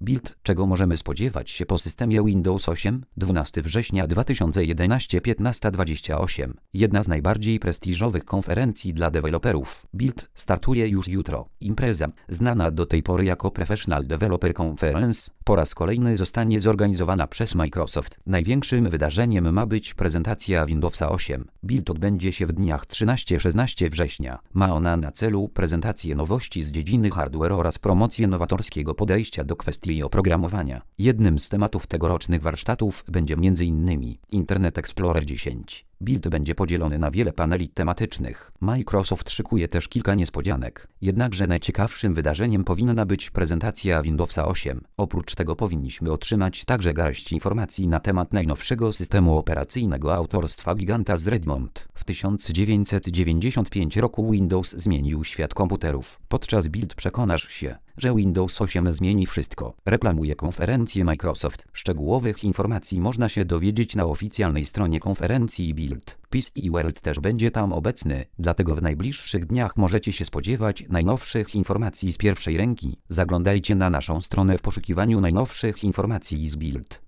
Build, czego możemy spodziewać się po systemie Windows 8, 12 września 2011, 15:28. Jedna z najbardziej prestiżowych konferencji dla deweloperów. Build startuje już jutro. Impreza, znana do tej pory jako Professional Developer Conference, po raz kolejny zostanie zorganizowana przez Microsoft. Największym wydarzeniem ma być prezentacja Windowsa 8. Build odbędzie się w dniach 13-16 września. Ma ona na celu prezentację nowości z dziedziny hardware oraz promocję nowatorskiego podejścia do kwestii oprogramowania. Jednym z tematów tegorocznych warsztatów będzie m.in. Internet Explorer 10. Build będzie podzielony na wiele paneli tematycznych. Microsoft szykuje też kilka niespodzianek. Jednakże najciekawszym wydarzeniem powinna być prezentacja Windowsa 8. Oprócz tego powinniśmy otrzymać także garść informacji na temat najnowszego systemu operacyjnego autorstwa giganta z Redmond. W 1995 roku Windows zmienił świat komputerów. Podczas Build przekonasz się, że Windows 8 zmieni wszystko. Reklamuje konferencję Microsoft. Szczegółowych informacji można się dowiedzieć na oficjalnej stronie konferencji Build. PC World też będzie tam obecny, dlatego w najbliższych dniach możecie się spodziewać najnowszych informacji z pierwszej ręki. Zaglądajcie na naszą stronę w poszukiwaniu najnowszych informacji z Build.